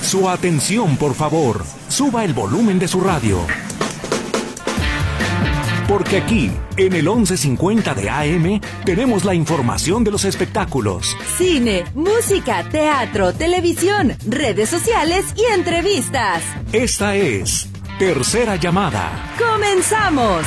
Su atención, por favor. Suba el volumen de su radio. Porque aquí, en el 1150 de AM, tenemos la información de los espectáculos. Cine, música, teatro, televisión, redes sociales y entrevistas. Esta es Tercera Llamada. ¡Comenzamos!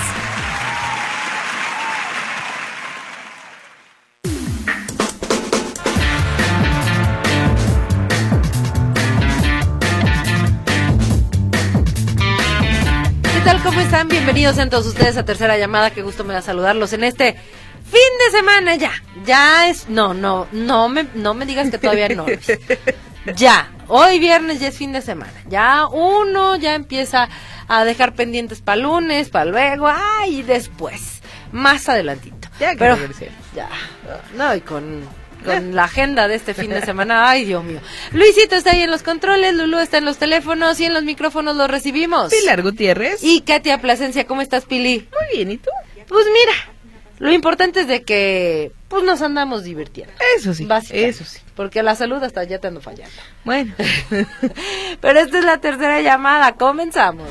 ¿Cómo están? Bienvenidos a todos ustedes a Tercera Llamada. Qué gusto me da saludarlos en este fin de semana. Ya es... No me digas que todavía no. Ya, hoy viernes ya es fin de semana. Ya uno ya empieza a dejar pendientes para lunes, para luego, y después, más adelantito. Pero ya, no, y con la agenda de este fin de semana, ay Dios mío. Luisito está ahí en los controles, Lulú está en los teléfonos y en los micrófonos los recibimos Pilar Gutiérrez y Katia Plasencia. ¿Cómo estás, Pili? Muy bien, ¿y tú? Pues mira, lo importante es de que pues nos andamos divirtiendo. Eso sí, porque la salud hasta ya te ando fallando. Bueno. Pero esta es la tercera llamada, comenzamos.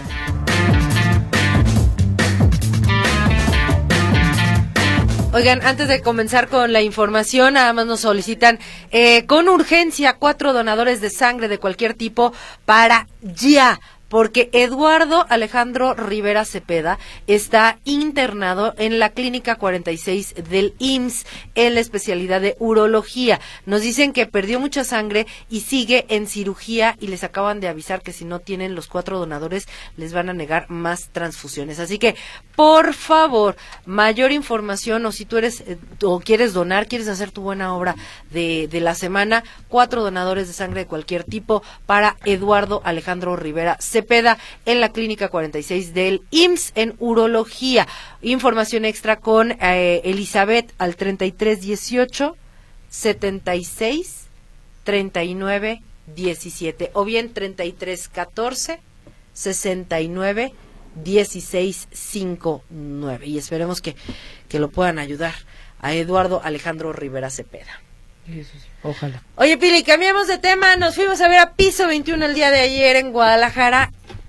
Oigan, antes de comenzar con la información, nada más nos solicitan con urgencia 4 donadores de sangre de cualquier tipo para ya, porque Eduardo Alejandro Rivera Cepeda está internado en la Clínica 46 del IMSS en la especialidad de urología. Nos dicen que perdió mucha sangre y sigue en cirugía y les acaban de avisar que si no tienen los 4 donadores les van a negar más transfusiones. Así que, por favor, mayor información o si tú eres o quieres donar, quieres hacer tu buena obra de la semana, 4 donadores de sangre de cualquier tipo para Eduardo Alejandro Rivera Cepeda en la Clínica 46 del IMSS en urología. Información extra con Elizabeth al 3318 76 39 17 o bien 3314 69 1659 y esperemos que lo puedan ayudar a Eduardo Alejandro Rivera Cepeda. Eso sí, ojalá. Oye, Pili, cambiamos de tema, nos fuimos a ver a Piso 21 el día de ayer en Guadalajara.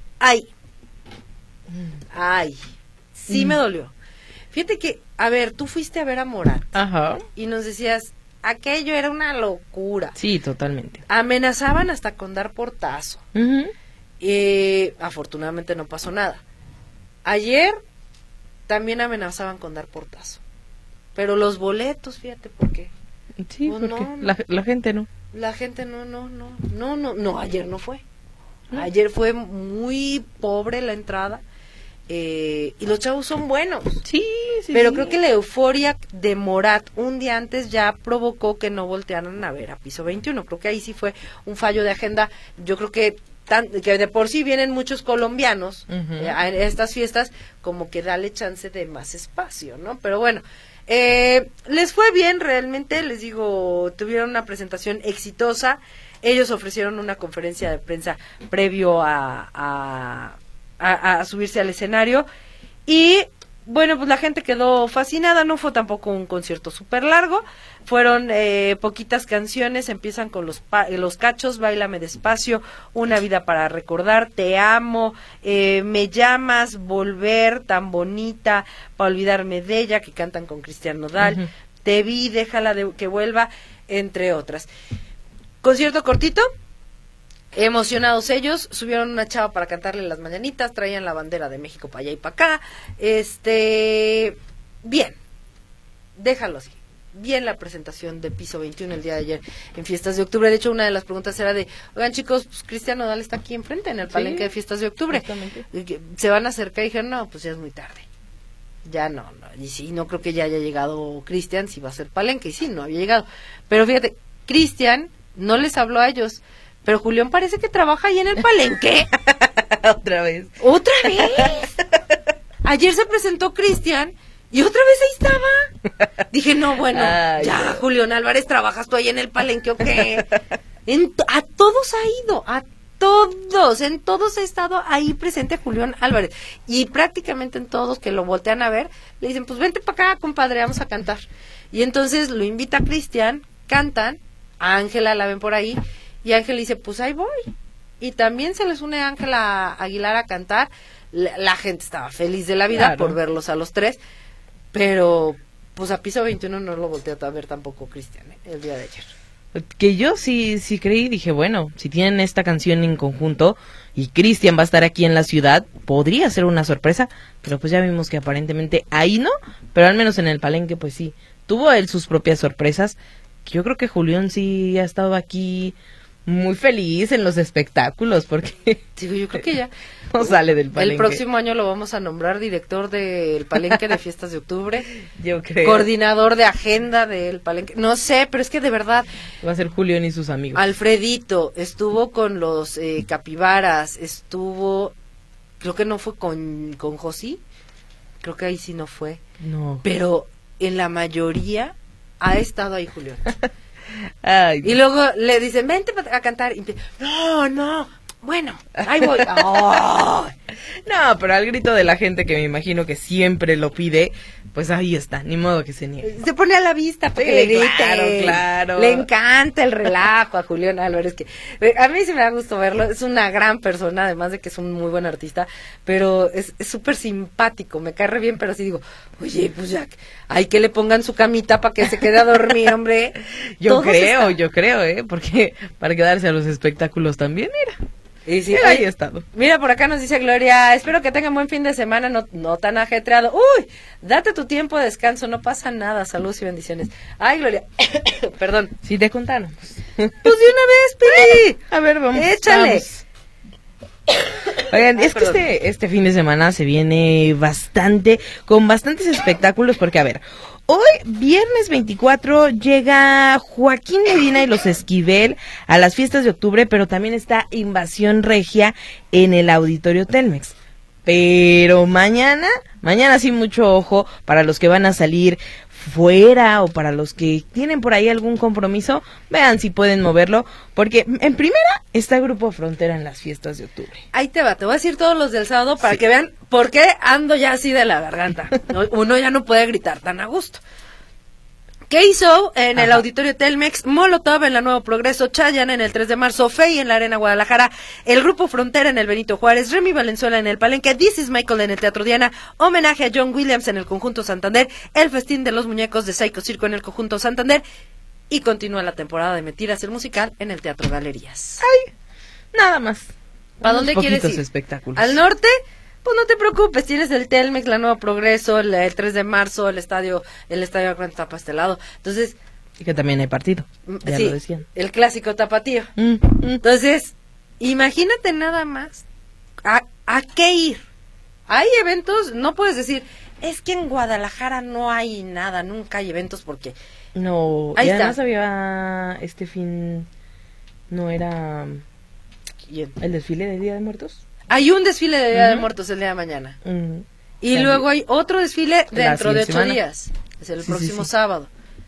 Sí me dolió. Fíjate que, a ver, tú fuiste a ver a Morat. Ajá. Y nos decías, aquello era una locura. Sí, totalmente. Amenazaban hasta con dar portazo. Uh-huh. Afortunadamente no pasó nada. Ayer también amenazaban con dar portazo. Pero los boletos, fíjate por qué. Sí, pues porque no. La gente no. La gente no, ayer no fue. Ayer fue muy pobre la entrada. Y los chavos son buenos. Sí. Pero creo que la euforia de Morat un día antes ya provocó que no voltearan a ver a Piso 21. Creo que ahí sí fue un fallo de agenda. Yo creo que de por sí vienen muchos colombianos a estas fiestas, como que dale chance de más espacio, ¿no? Pero bueno, les fue bien realmente, les digo, tuvieron una presentación exitosa. Ellos ofrecieron una conferencia de prensa previo a subirse al escenario y bueno, pues la gente quedó fascinada. No fue tampoco un concierto súper largo, fueron poquitas canciones. Empiezan con los cachos, Báilame Despacio, Una Vida para Recordar, Te Amo, Me Llamas, Volver, Tan Bonita, Pa' Olvidarme de Ella, que cantan con Cristian Nodal, uh-huh. Te Vi, Déjala que Vuelva, entre otras. Concierto cortito, emocionados ellos, subieron una chava para cantarle las mañanitas, traían la bandera de México para allá y para acá. Bien, déjalo así. Bien la presentación de Piso 21 el día de ayer en Fiestas de Octubre. De hecho, una de las preguntas era de, oigan chicos, pues Cristian Nodal está aquí enfrente en el palenque de Fiestas de Octubre. Se van a acercar y dijeron, no, pues ya es muy tarde. Ya no. Y sí, no creo que ya haya llegado Cristian, si va a ser palenque. Y sí, no había llegado. Pero fíjate, Cristian no les habló a ellos. Pero Julián parece que trabaja ahí en el palenque. ¿Otra vez? Ayer se presentó Cristian y otra vez ahí estaba. Dije, no, bueno, ya, Julián Álvarez, ¿trabajas tú ahí en el palenque o qué? A todos ha ido, en todos ha estado ahí presente Julián Álvarez. Y prácticamente en todos que lo voltean a ver, le dicen, pues vente para acá, compadre, vamos a cantar. Y entonces lo invita a Cristian, cantan, a Ángela la ven por ahí, y Ángel dice, pues ahí voy. y también se les une Ángela Aguilar a cantar. La gente estaba feliz de la vida Claro. por verlos a los tres, pero pues a piso 21 no lo volteé a ver tampoco Cristian, el día de ayer. Que yo sí creí, dije, bueno, si tienen esta canción en conjunto y Cristian va a estar aquí en la ciudad, podría ser una sorpresa, pero pues ya vimos que aparentemente ahí no, pero al menos en el Palenque pues sí, tuvo él sus propias sorpresas. Yo creo que Julián sí ha estado aquí muy feliz en los espectáculos, porque Digo, yo creo que ya no sale del Palenque. el próximo año lo vamos a nombrar director del Palenque de Fiestas de Octubre, Yo creo. coordinador de agenda del Palenque, no sé, pero es que de verdad, Va a ser Julián y sus amigos. Alfredito estuvo con los capibaras, estuvo, creo que no fue con José, creo que ahí sí no fue, No. pero en la mayoría ha estado ahí Julián. Ay, Y luego le dicen, vente a cantar. Y no, bueno, ahí voy. ¡Oh! no, pero al grito de la gente que me imagino que siempre lo pide, pues ahí está, ni modo que se niegue. Se pone a la vista para Sí, que le griten. claro. Le encanta el relajo a Julián Álvarez, que a mí sí me da gusto verlo. Es una gran persona, además de que es un muy buen artista, pero es súper simpático, me cae re bien, pero sí digo, oye, pues ya, hay que le pongan su camita para que se quede a dormir, hombre. Yo Todos creo, porque para quedarse a los espectáculos también, mira. Y sí, Él ahí oye, ha estado. mira, por acá nos dice Gloria, espero que tengan buen fin de semana, no tan ajetreado. Uy, date tu tiempo de descanso, no pasa nada, saludos y bendiciones. Ay, Gloria, perdón. Si te contaron. Pues de una vez, Pili. A ver, vamos. Échale. vamos. Oigan, Ay, es que perdón. este fin de semana se viene con bastantes espectáculos, porque a ver, hoy, viernes 24, llega Joaquín Medina y los Esquivel a las fiestas de octubre, pero también está Invasión Regia en el Auditorio Telmex. Pero mañana sí mucho ojo para los que van a salir fuera o para los que tienen por ahí algún compromiso, vean si pueden moverlo, porque en primera está Grupo Frontera en las fiestas de octubre. Ahí te va, te voy a decir todos los del sábado para Sí. que vean por qué ando ya así de la garganta. Uno ya no puede gritar tan a gusto. ¿Qué hizo en el Ajá. Auditorio Telmex? Molotov en la Nuevo Progreso, Chayanne en el 3 de marzo, Fey en la Arena Guadalajara, el Grupo Frontera en el Benito Juárez, Remy Valenzuela en el Palenque, This is Michael en el Teatro Diana, homenaje a John Williams en el Conjunto Santander, el Festín de los Muñecos de Psycho Circo en el Conjunto Santander y continúa la temporada de Mentiras, el musical en el Teatro Galerías. Nada más. ¿Para Unos dónde quieres poquitos ir? espectáculos. ¿Al norte? Pues no te preocupes, tienes el Telmex, la Nuevo Progreso, el 3 de marzo, el estadio Gran está pastelado. Entonces, Y que también hay partido. Ya sí, lo decían. el clásico tapatío. Mm. Entonces, imagínate nada más a qué ir. Hay eventos, no puedes decir, es que en Guadalajara no hay nada, nunca hay eventos porque No, Ahí y está. además había este fin, no era el desfile del Día de Muertos. hay un desfile de Día de Ujú. Muertos el día de mañana. Mm. Y También. luego hay otro desfile La dentro de 8 siguiente semana. días. Es el Sí, próximo sí. sábado.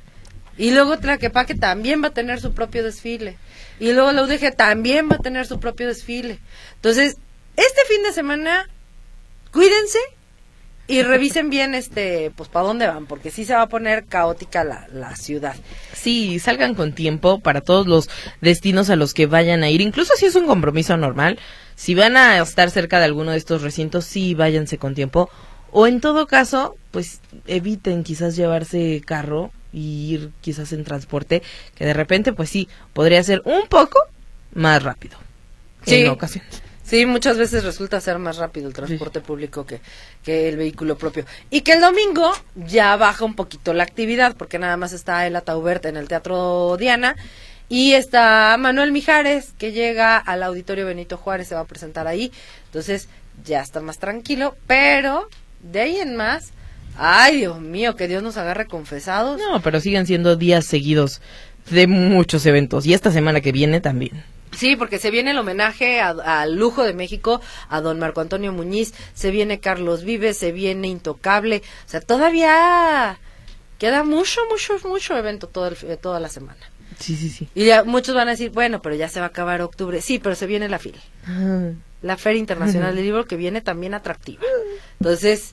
Y luego Tlaquepaque también va a tener su propio desfile. Y luego la UDG también va a tener su propio desfile. Entonces, este fin de semana, cuídense y revisen bien pues para dónde van, porque sí se va a poner caótica la ciudad. Sí, salgan con tiempo para todos los destinos a los que vayan a ir, incluso si es un compromiso normal. Si van a estar cerca de alguno de estos recintos, sí, váyanse con tiempo. O en todo caso, pues eviten quizás llevarse carro y ir quizás en transporte, que de repente, pues sí, podría ser un poco más rápido. Sí. En ocasiones. Sí, muchas veces resulta ser más rápido el transporte público que el vehículo propio. Y que el domingo ya baja un poquito la actividad, porque nada más está Ela Taubert en el Teatro Diana y está Manuel Mijares, que llega al Auditorio Benito Juárez, se va a presentar ahí. Entonces ya está más tranquilo, pero de ahí en más, ay Dios mío, que Dios nos agarre confesados. No, pero siguen siendo días seguidos de muchos eventos. Y esta semana que viene también. Sí, porque se viene el homenaje al lujo de México, a don Marco Antonio Muñiz, se viene Carlos Vives, se viene Intocable, o sea, todavía queda mucho evento toda la semana. Sí. Y ya muchos van a decir, bueno, pero ya se va a acabar octubre. Sí, pero se viene la FIL, Ah. la Feria Internacional del Libro, que viene también atractiva. Entonces,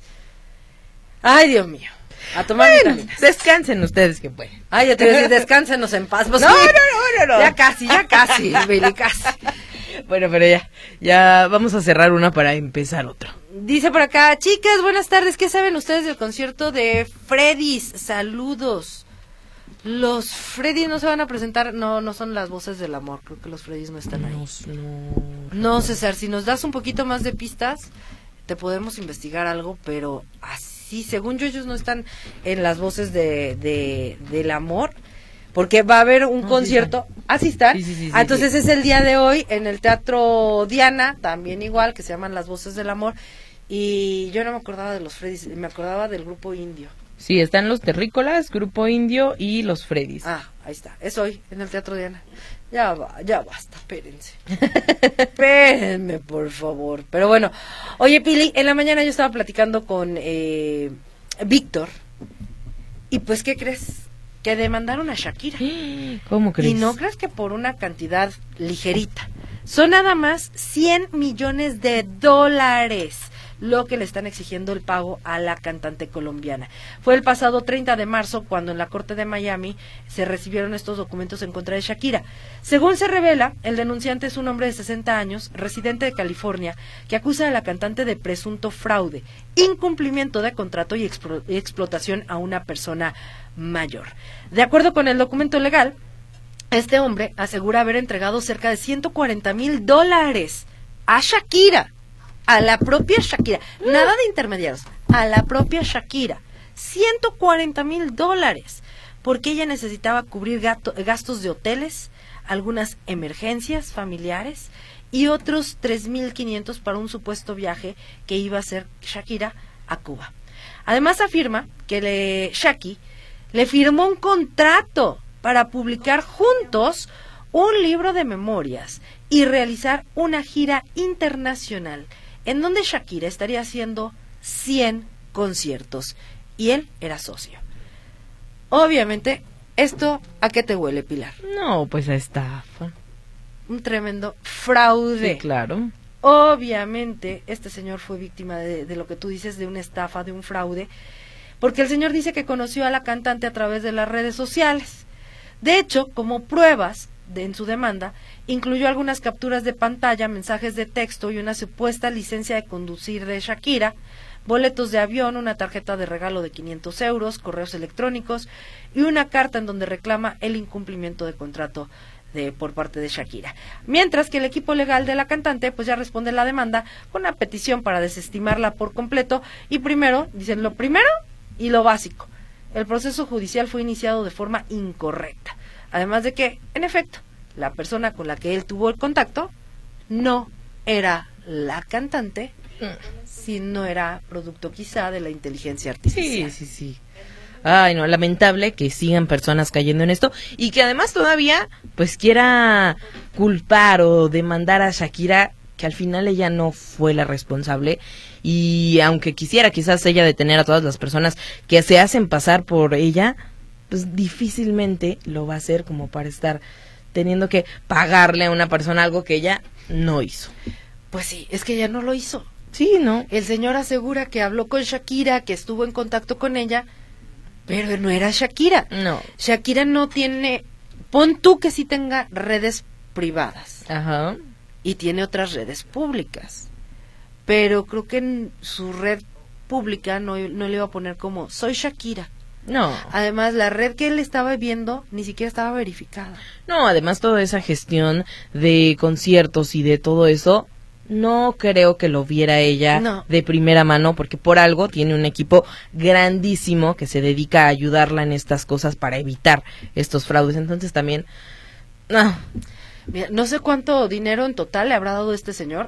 ay, Dios mío, a tomar vitaminas. Descansen ustedes que pueden. Ay, ya te voy a decir, descánsenos en paz. Pues No. Ya casi, Beli, casi. Bueno, pero ya vamos a cerrar una para empezar otra. Dice por acá, chicas, buenas tardes, ¿qué saben ustedes del concierto de Freddys? Saludos. Los Freddys no se van a presentar, no son las voces del amor, creo que los Freddys no están ahí. No, César, si nos das un poquito más de pistas, te podemos investigar algo, pero así, según yo, ellos no están en las voces del amor, porque va a haber un concierto. ¿Sí están? Sí, entonces es el día de hoy en el Teatro Diana, también igual, que se llaman Las Voces del Amor, y yo no me acordaba de los Freddys, me acordaba del grupo indio. Sí, están los Terrícolas, Grupo Indio y los Freddys. Ahí está, es hoy en el Teatro Diana. Ya basta, espérense. Espérenme, por favor. Pero bueno, oye, Pili, en la mañana yo estaba platicando con Víctor, y pues, ¿qué crees? Que demandaron a Shakira. ¿Cómo crees? Y no crees que por una cantidad ligerita. Son nada más $100 millones lo que le están exigiendo el pago a la cantante colombiana. Fue el pasado 30 de marzo cuando en la Corte de Miami se recibieron estos documentos en contra de Shakira. Según se revela, el denunciante es un hombre de 60 años, residente de California, que acusa a la cantante de presunto fraude, incumplimiento de contrato y explotación a una persona mayor. De acuerdo con el documento legal, este hombre asegura haber entregado cerca de $140,000 a Shakira. A la propia Shakira, nada de intermediarios, a la propia Shakira, $140,000, porque ella necesitaba cubrir gastos de hoteles, algunas emergencias familiares y otros $3,500 para un supuesto viaje que iba a hacer Shakira a Cuba. Además afirma que Shaki le firmó un contrato para publicar juntos un libro de memorias y realizar una gira internacional en donde Shakira estaría haciendo 100 conciertos y él era socio. Obviamente, ¿esto a qué te huele, Pilar? No, pues a estafa. Un tremendo fraude. Sí, claro. Obviamente, este señor fue víctima de lo que tú dices, de una estafa, de un fraude, porque el señor dice que conoció a la cantante a través de las redes sociales. De hecho, como pruebas en su demanda, incluyó algunas capturas de pantalla, mensajes de texto y una supuesta licencia de conducir de Shakira, boletos de avión, una tarjeta de regalo de €500, correos electrónicos y una carta en donde reclama el incumplimiento de contrato por parte de Shakira. Mientras que el equipo legal de la cantante pues ya responde la demanda con una petición para desestimarla por completo y dicen lo primero y lo básico. El proceso judicial fue iniciado de forma incorrecta. Además de que, en efecto, la persona con la que él tuvo el contacto no era la cantante, sino era producto quizá de la inteligencia artificial. Sí. Ay, no, lamentable que sigan personas cayendo en esto y que además todavía pues quiera culpar o demandar a Shakira, que al final ella no fue la responsable. Y aunque quisiera quizás ella detener a todas las personas que se hacen pasar por ella, pues difícilmente lo va a hacer como para estar teniendo que pagarle a una persona algo que ella no hizo. Pues sí, es que ella no lo hizo. Sí, ¿no? El señor asegura que habló con Shakira, que estuvo en contacto con ella, pero no era Shakira. No. Shakira no tiene, pon tú que sí tenga redes privadas. Ajá. Y tiene otras redes públicas. Pero creo que en su red pública no le iba a poner como, soy Shakira. No. Además, la red que él estaba viendo ni siquiera estaba verificada. No, además toda esa gestión de conciertos y de todo eso, no creo que lo viera ella de primera mano, porque por algo tiene un equipo grandísimo que se dedica a ayudarla en estas cosas para evitar estos fraudes. Entonces también, no. Mira, no sé cuánto dinero en total le habrá dado este señor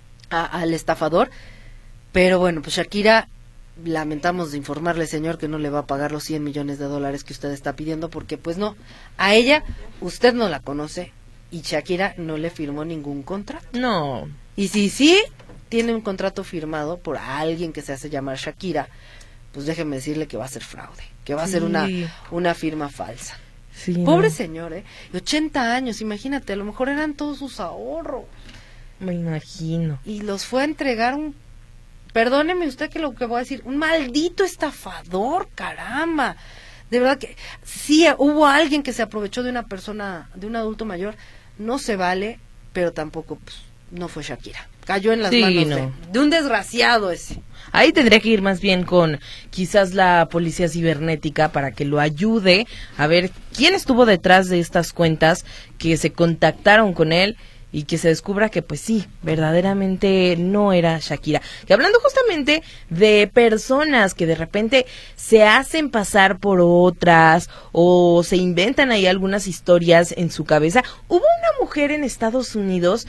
al estafador, pero bueno, pues Shakira, lamentamos de informarle, señor, que no le va a pagar los $100 millones que usted está pidiendo, porque pues no, a ella usted no la conoce y Shakira no le firmó ningún contrato. No. Y si sí tiene un contrato firmado por alguien que se hace llamar Shakira, pues déjeme decirle que va a ser fraude, que va a ser una firma falsa. Sí, Pobre señor, 80 años, imagínate, a lo mejor eran todos sus ahorros. Me imagino. Y los fue a entregar perdóneme usted que lo que voy a decir, un maldito estafador, caramba. De verdad que sí hubo alguien que se aprovechó de una persona, de un adulto mayor, no se vale. pero tampoco, pues, no fue Shakira. Cayó en las Sí, manos no. de un desgraciado ese. Ahí tendría que ir más bien con quizás la policía cibernética para que lo ayude a ver quién estuvo detrás de estas cuentas que se contactaron con él y que se descubra que pues sí, verdaderamente no era Shakira. Que hablando justamente de personas que de repente se hacen pasar por otras o se inventan ahí algunas historias en su cabeza, hubo una mujer en Estados Unidos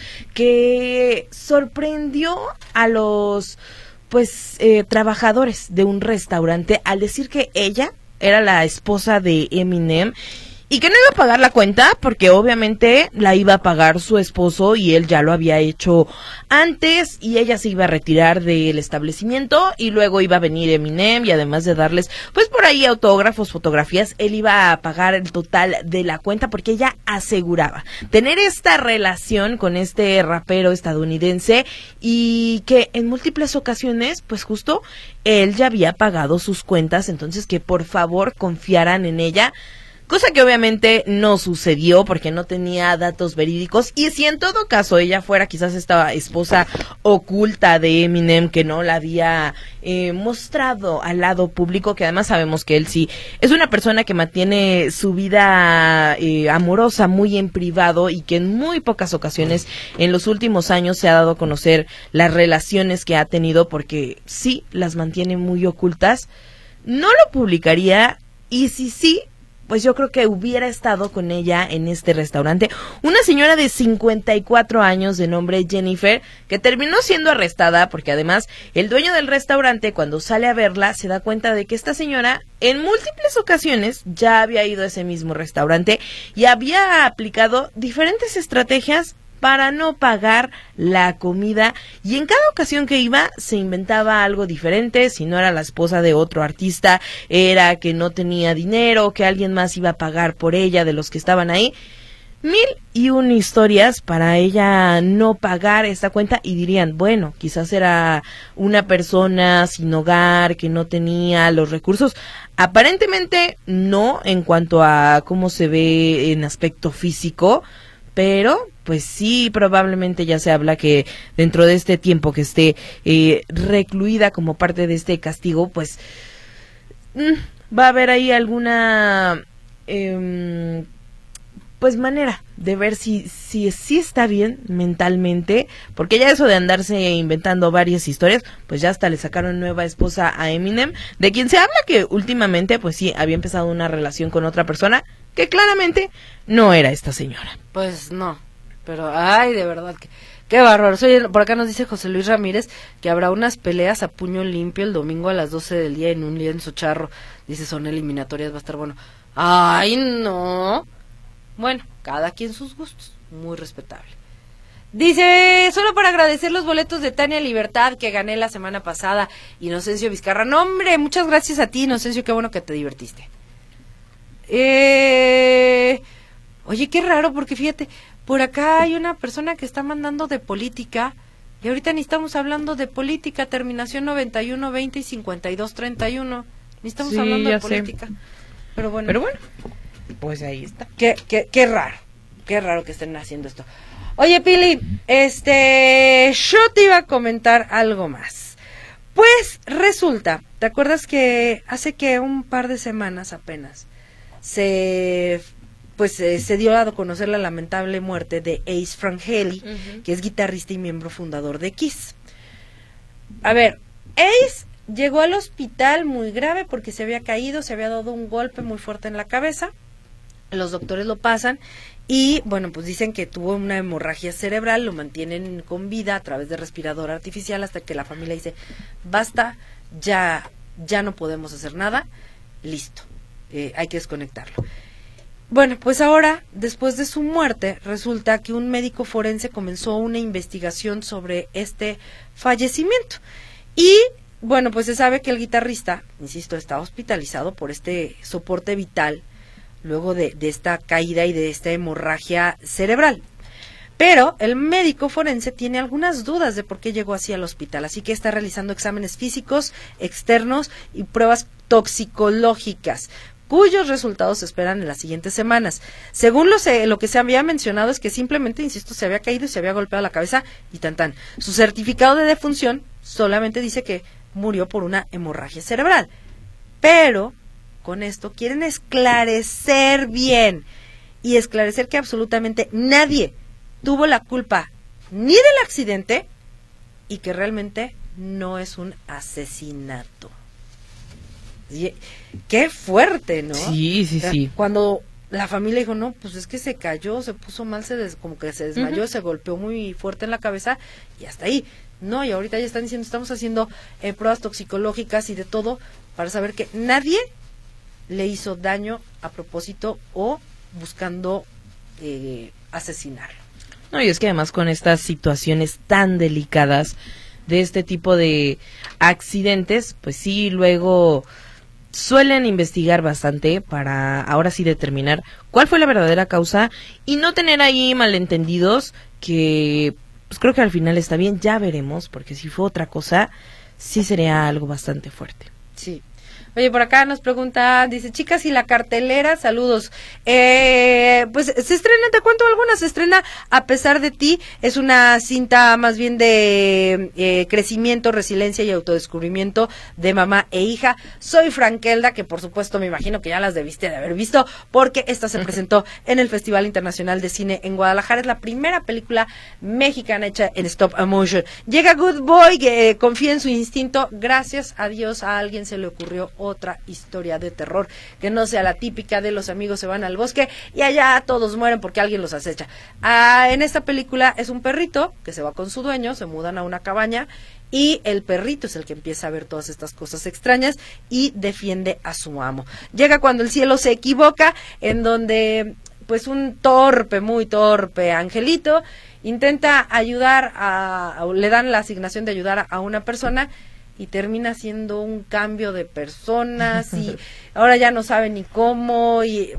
que sorprendió a los trabajadores de un restaurante al decir que ella era la esposa de Eminem y que no iba a pagar la cuenta porque obviamente la iba a pagar su esposo y él ya lo había hecho antes y ella se iba a retirar del establecimiento y luego iba a venir Eminem y además de darles pues por ahí autógrafos, fotografías, él iba a pagar el total de la cuenta porque ella aseguraba tener esta relación con este rapero estadounidense y que en múltiples ocasiones pues justo él ya había pagado sus cuentas, entonces que por favor confiaran en ella. Cosa que obviamente no sucedió porque no tenía datos verídicos y si en todo caso ella fuera quizás esta esposa oculta de Eminem que no la había mostrado al lado público, que además sabemos que él sí es una persona que mantiene su vida amorosa muy en privado y que en muy pocas ocasiones en los últimos años se ha dado a conocer las relaciones que ha tenido porque sí las mantiene muy ocultas, no lo publicaría y si sí, pues yo creo que hubiera estado con ella en este restaurante. Una señora de 54 años de nombre Jennifer, que terminó siendo arrestada porque además el dueño del restaurante cuando sale a verla se da cuenta de que esta señora en múltiples ocasiones ya había ido a ese mismo restaurante y había aplicado diferentes estrategias para no pagar la comida y en cada ocasión que iba se inventaba algo diferente, si no era la esposa de otro artista, era que no tenía dinero, que alguien más iba a pagar por ella de los que estaban ahí. 1001 historias para ella no pagar esta cuenta y dirían, bueno, quizás era una persona sin hogar que no tenía los recursos. Aparentemente no en cuanto a cómo se ve en aspecto físico, pero pues sí, probablemente ya se habla que dentro de este tiempo que esté recluida como parte de este castigo, pues va a haber ahí alguna pues manera de ver si está bien mentalmente, porque ya eso de andarse inventando varias historias, pues ya hasta le sacaron nueva esposa a Eminem, de quien se habla que últimamente pues sí había empezado una relación con otra persona que claramente no era esta señora. Pues no, pero ay, de verdad que qué bárbaro. Oye, por acá nos dice José Luis Ramírez que habrá unas peleas a puño limpio el domingo a las 12 del día en un lienzo charro. Dice, son eliminatorias, va a estar bueno. Ay, no. Bueno, cada quien sus gustos, muy respetable. Dice, solo para agradecer los boletos de Tania Libertad que gané la semana pasada. Inocencio Vizcarra, no hombre, muchas gracias a ti, Inocencio, qué bueno que te divertiste. Oye, qué raro, porque fíjate, por acá hay una persona que está mandando de política, y ahorita ni estamos hablando de política, terminación 91, 20 y 52, 31, ni estamos hablando de política. Pero bueno, pues ahí está. Qué raro que estén haciendo esto. Oye, Pili, yo te iba a comentar algo más. Pues resulta, ¿te acuerdas que hace que un par de semanas apenas se dio a conocer la lamentable muerte de Ace Frehley, que es guitarrista y miembro fundador de Kiss? A ver, Ace llegó al hospital muy grave porque se había caído, se había dado un golpe muy fuerte en la cabeza. Los doctores lo pasan y, bueno, pues dicen que tuvo una hemorragia cerebral, lo mantienen con vida a través de respirador artificial hasta que la familia dice, basta, ya no podemos hacer nada, listo, hay que desconectarlo. Bueno, pues ahora, después de su muerte, resulta que un médico forense comenzó una investigación sobre este fallecimiento. Y, bueno, pues se sabe que el guitarrista, insisto, está hospitalizado por este soporte vital luego de esta caída y de esta hemorragia cerebral. Pero el médico forense tiene algunas dudas de por qué llegó así al hospital, así que está realizando exámenes físicos, externos y pruebas toxicológicas. cuyos resultados se esperan en las siguientes semanas. Según lo que se había mencionado es que simplemente, insisto, se había caído y se había golpeado la cabeza y tan tan. Su certificado de defunción solamente dice que murió por una hemorragia cerebral. Pero con esto quieren esclarecer bien y esclarecer que absolutamente nadie tuvo la culpa ni del accidente y que realmente no es un asesinato. Qué fuerte, ¿no? Sí, sí, sí. Cuando la familia dijo, no, pues es que se cayó, se puso mal, como que se desmayó, se golpeó muy fuerte en la cabeza y hasta ahí. No, y ahorita ya están diciendo, estamos haciendo pruebas toxicológicas y de todo para saber que nadie le hizo daño a propósito o buscando asesinarlo. No, y es que además con estas situaciones tan delicadas de este tipo de accidentes, pues sí, luego suelen investigar bastante para ahora sí determinar cuál fue la verdadera causa y no tener ahí malentendidos que pues creo que al final está bien, ya veremos, porque si fue otra cosa, sí sería algo bastante fuerte. Sí. Oye, por acá nos pregunta, dice, chicas, ¿y la cartelera? Saludos. Pues se estrena, te cuento algunas, se estrena A pesar de ti, es una cinta más bien de crecimiento, resiliencia y autodescubrimiento de mamá e hija. Soy Frankelda, que por supuesto me imagino que ya las debiste de haber visto, porque esta se presentó en el Festival Internacional de Cine en Guadalajara, es la primera película mexicana hecha en stop motion. Llega Good Boy, que confía en su instinto, gracias a Dios a alguien se le ocurrió otra historia de terror, que no sea la típica de los amigos se van al bosque y allá todos mueren porque alguien los acecha. En esta película es un perrito que se va con su dueño, se mudan a una cabaña y el perrito es el que empieza a ver todas estas cosas extrañas y defiende a su amo. Llega cuando el cielo se equivoca, en donde pues un muy torpe angelito intenta ayudar le dan la asignación de ayudar a una persona y termina siendo un cambio de personas y ahora ya no sabe ni cómo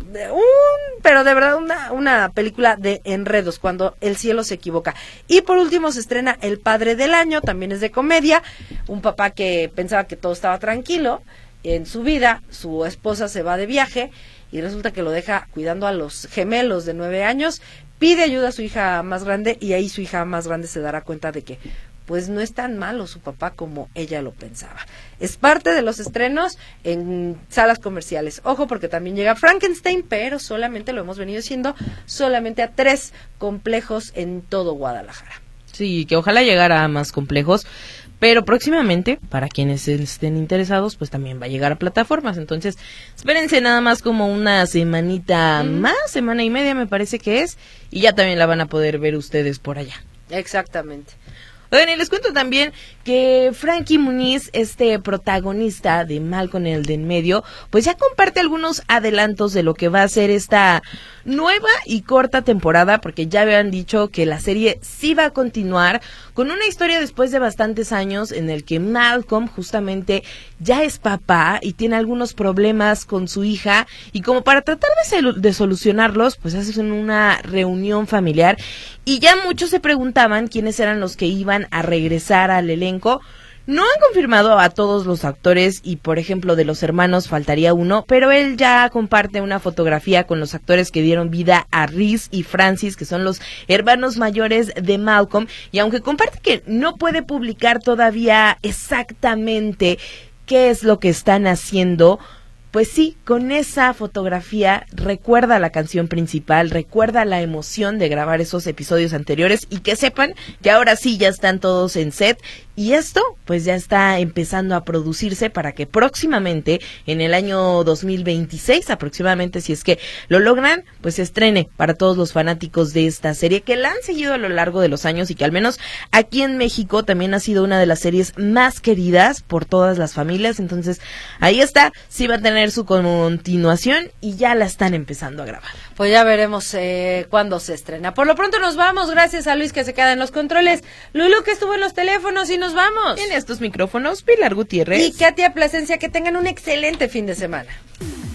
pero de verdad una película de enredos cuando el cielo se equivoca. Y por último se estrena El Padre del Año, también es de comedia, un papá que pensaba que todo estaba tranquilo en su vida, su esposa se va de viaje y resulta que lo deja cuidando a los gemelos de 9 años, pide ayuda a su hija más grande y ahí su hija más grande se dará cuenta de que pues no es tan malo su papá como ella lo pensaba. Es parte de los estrenos en salas comerciales. Ojo, porque también llega Frankenstein, pero solamente lo hemos venido haciendo solamente a 3 complejos en todo Guadalajara. Sí, que ojalá llegara a más complejos, pero próximamente, para quienes estén interesados, pues también va a llegar a plataformas. Entonces, espérense nada más como una semanita más, semana y media me parece que es, y ya también la van a poder ver ustedes por allá. Exactamente. Oigan, y les cuento también que Frankie Muniz, protagonista de Malcolm el de en medio, pues ya comparte algunos adelantos de lo que va a ser esta nueva y corta temporada, porque ya habían dicho que la serie sí va a continuar con una historia después de bastantes años en el que Malcolm justamente ya es papá y tiene algunos problemas con su hija y como para tratar de solucionarlos, pues hacen una reunión familiar y ya muchos se preguntaban quiénes eran los que iban a regresar al elenco. No han confirmado a todos los actores y, por ejemplo, de los hermanos faltaría uno, pero él ya comparte una fotografía con los actores que dieron vida a Reese y Francis, que son los hermanos mayores de Malcolm, y aunque comparte que no puede publicar todavía exactamente qué es lo que están haciendo, pues sí, con esa fotografía recuerda la canción principal, recuerda la emoción de grabar esos episodios anteriores y que sepan que ahora sí ya están todos en set y esto pues ya está empezando a producirse para que próximamente en el año 2026 aproximadamente, si es que lo logran, pues se estrene para todos los fanáticos de esta serie que la han seguido a lo largo de los años y que al menos aquí en México también ha sido una de las series más queridas por todas las familias. Entonces ahí está, sí va a tener su continuación y ya la están empezando a grabar. Pues ya veremos cuándo se estrena. Por lo pronto nos vamos, gracias a Luis que se queda en los controles, Lulu que estuvo en los teléfonos y nos vamos. En estos micrófonos, Pilar Gutiérrez y Katia Plasencia, que tengan un excelente fin de semana.